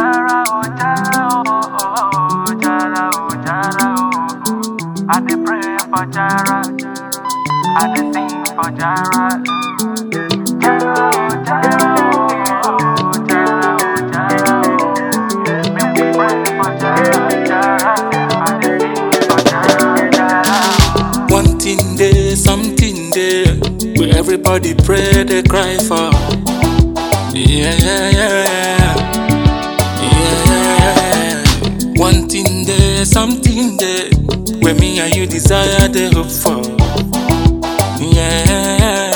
Jara, oh, Jara, oh, Jara, oh, Jara, oh. I dey pray for Jara, I dey sing for Jara. Jara, oh, Jara, oh, Jara, oh, Jara, oh. Make we pray for Jara, Jara. I dey sing for Jara, Jara. One thing there, something there, where everybody pray, they cry for. Yeah, yeah, yeah, yeah. One thing there, something there, where me and you desire, they hope for. Yeah.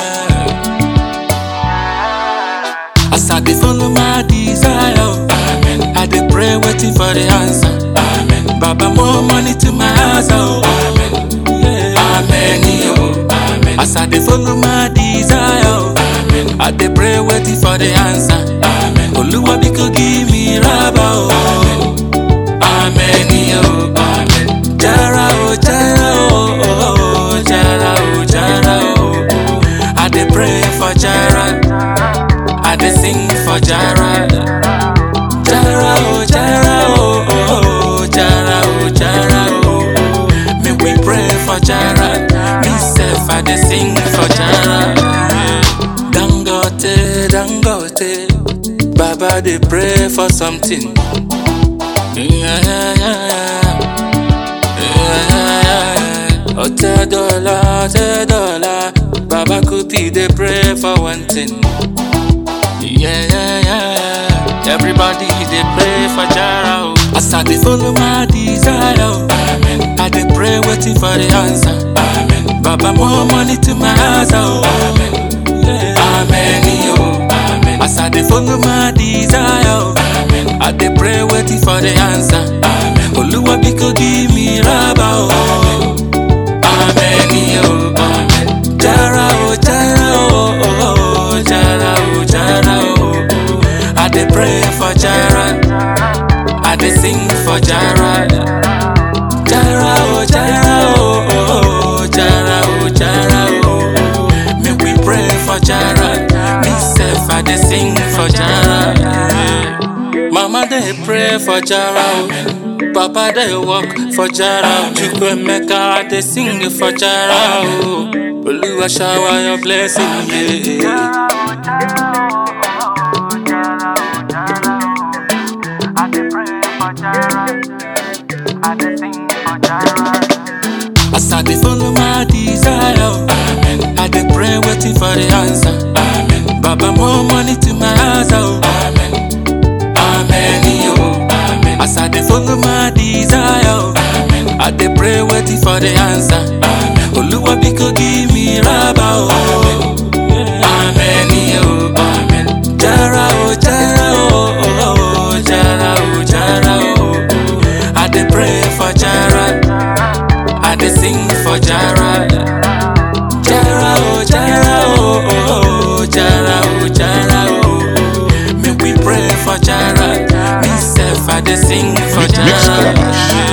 As I dey follow my desire, amen. I dey pray, waiting for the answer, amen. Baba, more money to my house, oh, amen. Yeah. Amen, yo, amen. As I dey follow my desire, amen. I dey pray, waiting for the answer, amen. Oluwa biko give me raba, oh, amen. Amen, yo, amen. Jara, oh, Jara, oh, oh, Jara, oh, Jara, oh, oh. I dey pray for Jara, I dey sing for Jara. Jara, oh, Jara, oh, oh, Jara, oh, Jara, oh, oh. Make we pray for Jara. Myself, I dey sing for Jara. Dangote, Dangote, Baba dey pray for something. Yeah, yeah, yeah, yeah. $10, Baba Kupi dey pray for one thing. Yeah, yeah, yeah. Everybody they pray for Jara. As I dey follow my desire, amen. I dey pray, waiting for the answer, amen. Baba, more money to my house, oh, amen. Yeah. Amen, yo, amen. As I dey follow my desire, amen. I dey pray, waiting for the answer, amen. Oluwa biko give me raba, oh, amen, yo, amen. Jara, oh, Jara, oh, oh, Jara, oh, Jara, oh. I dey pray for Jara, I dey sing for Jara. Jara, oh, Jara, oh, oh, Jara, oh, Jara, oh. Make we pray for Jara. Myself, I dey sing for Jara. Mama dey pray for Jara, Papa dey work for Jara. Chukwemeka, I dey sing for Jara. Oluwa shower your blessing, yeah. I dey pray for Jara, I dey sing for Jara. As I dey follow my desire, amen. I dey pray, waiting for the answer, amen. Baba, more money to my house, oh, amen. Amen, yo, amen. As I dey follow my desire, amen. I dey pray, waiting for the answer, amen. Oluwa biko give me raba, oh, amen, yo, amen. Jara, oh, Jara, oh, oh, Jara, oh, Jara, oh. I dey pray for Jara, I dey sing for Jara. Jara, oh, Jara, oh, oh, Jara, oh, Jara, oh. Make we pray for Jara. Myself, I dey sing for Jara.